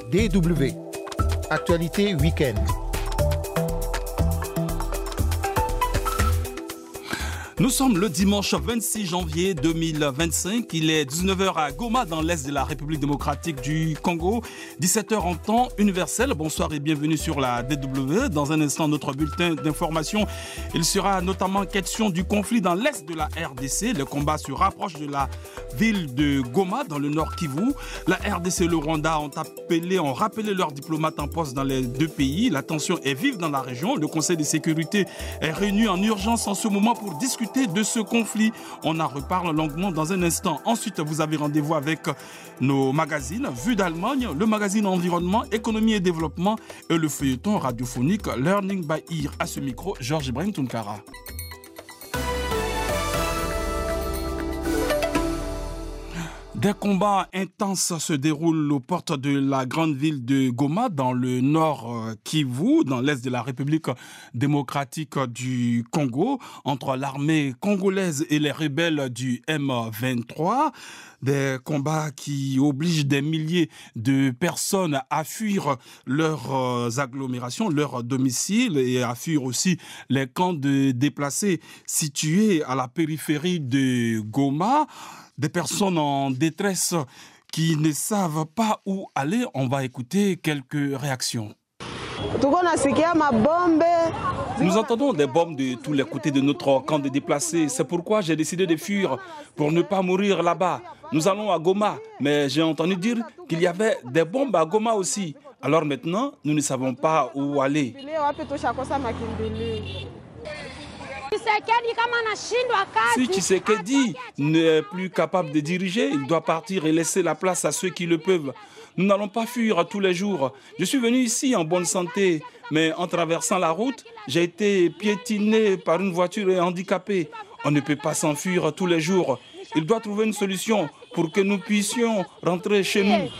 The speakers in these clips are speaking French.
DW. Actualité week-end. Nous sommes le dimanche 26 janvier 2025. Il est 19h à Goma, dans l'est de la République démocratique du Congo. 17h en temps universel. Bonsoir et bienvenue sur la DW. Dans un instant, notre bulletin d'information. Il sera notamment question du conflit dans l'est de la RDC. Le combat se rapproche de la ville de Goma, dans le nord Kivu. La RDC et le Rwanda ont rappelé leurs diplomates en poste dans les deux pays. La tension est vive dans la région. Le Conseil de sécurité est réuni en urgence en ce moment pour discuter de ce conflit. On en reparle longuement dans un instant. Ensuite, vous avez rendez-vous avec nos magazines Vue d'Allemagne, le magazine Environnement, Économie et Développement et le feuilleton radiophonique Learning by Ear. À ce micro, Georges Ibrahim Tounkara. Des combats intenses se déroulent aux portes de la grande ville de Goma, dans le nord Kivu, dans l'est de la République démocratique du Congo, entre l'armée congolaise et les rebelles du M23. Des combats qui obligent des milliers de personnes à fuir leurs agglomérations, leurs domiciles, et à fuir aussi les camps de déplacés situés à la périphérie de Goma. Des personnes en détresse qui ne savent pas où aller. On va écouter quelques réactions. Nous entendons des bombes de tous les côtés de notre camp de déplacés. C'est pourquoi j'ai décidé de fuir pour ne pas mourir là-bas. Nous allons à Goma, mais j'ai entendu dire qu'il y avait des bombes à Goma aussi. Alors maintenant, nous ne savons pas où aller. Si Tshisekedi n'est plus capable de diriger, il doit partir et laisser la place à ceux qui le peuvent. Nous n'allons pas fuir tous les jours. Je suis venu ici en bonne santé, mais en traversant la route, j'ai été piétiné par une voiture et handicapé. On ne peut pas s'enfuir tous les jours. Il doit trouver une solution pour que nous puissions rentrer chez nous.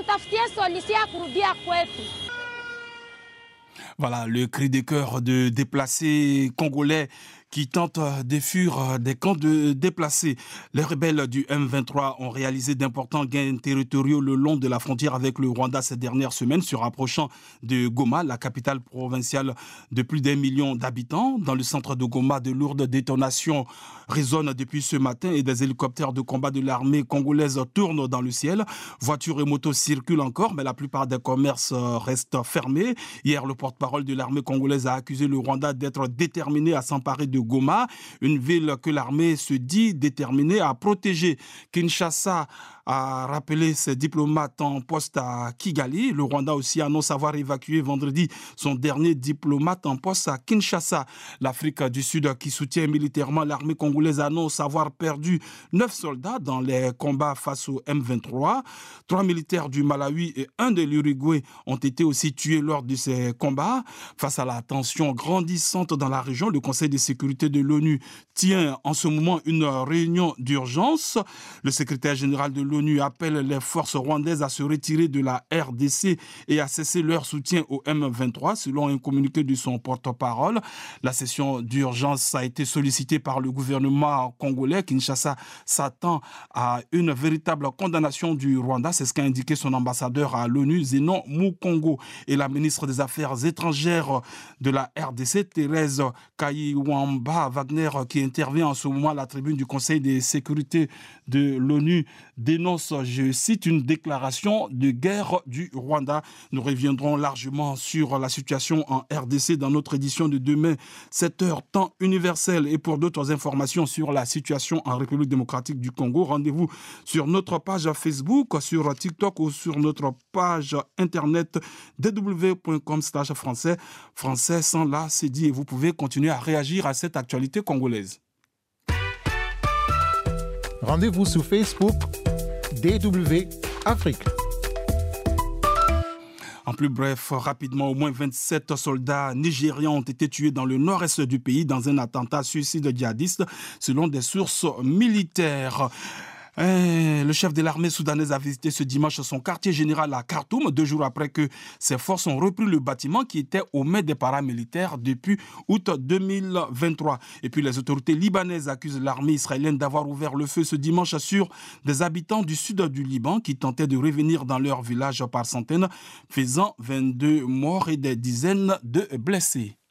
Voilà le cri de cœur de déplacés congolais qui tentent de fuir des camps de déplacés. Les rebelles du M23 ont réalisé d'importants gains territoriaux le long de la frontière avec le Rwanda ces dernières semaines, se rapprochant de Goma, la capitale provinciale de plus d'1 million d'habitants. Dans le centre de Goma, de lourdes détonations résonnent depuis ce matin et des hélicoptères de combat de l'armée congolaise tournent dans le ciel. Voitures et motos circulent encore, mais la plupart des commerces restent fermés. Hier, le porte-parole de l'armée congolaise a accusé le Rwanda d'être déterminé à s'emparer de Goma, une ville que l'armée se dit déterminée à protéger. Kinshasa a rappelé ses diplomates en poste à Kigali. Le Rwanda aussi annonce avoir évacué vendredi son dernier diplomate en poste à Kinshasa. L'Afrique du Sud, qui soutient militairement l'armée congolaise, annonce avoir perdu 9 soldats dans les combats face au M23. 3 militaires du Malawi et 1 de l'Uruguay ont été aussi tués lors de ces combats. Face à la tension grandissante dans la région, le Conseil de sécurité de l'ONU tient en ce moment une réunion d'urgence. Le secrétaire général de l'ONU appelle les forces rwandaises à se retirer de la RDC et à cesser leur soutien au M23, selon un communiqué de son porte-parole. La session d'urgence a été sollicitée par le gouvernement congolais. Kinshasa s'attend à une véritable condamnation du Rwanda. C'est ce qu'a indiqué son ambassadeur à l'ONU, Zenon Mukongo, et la ministre des Affaires étrangères de la RDC, Thérèse Kayihwamba Wagner, qui intervient en ce moment à la tribune du Conseil de sécurité de l'ONU, dénonce, je cite, une déclaration de guerre du Rwanda. Nous reviendrons largement sur la situation en RDC dans notre édition de demain, 7h, temps universel. Et pour d'autres informations sur la situation en République démocratique du Congo, rendez-vous sur notre page Facebook, sur TikTok ou sur notre page internet dw.com/français. Français sans la, c'est dit, et vous pouvez continuer à réagir à cette actualité congolaise. Rendez-vous sur Facebook, DW Afrique. En plus bref, rapidement, au moins 27 soldats nigérians ont été tués dans le nord-est du pays dans un attentat suicide djihadiste, selon des sources militaires. Le chef de l'armée soudanaise a visité ce dimanche son quartier général à Khartoum, 2 jours après que ses forces ont repris le bâtiment qui était aux mains des paramilitaires depuis août 2023. Et puis les autorités libanaises accusent l'armée israélienne d'avoir ouvert le feu ce dimanche sur des habitants du sud du Liban qui tentaient de revenir dans leur village par centaines, faisant 22 morts et des dizaines de blessés.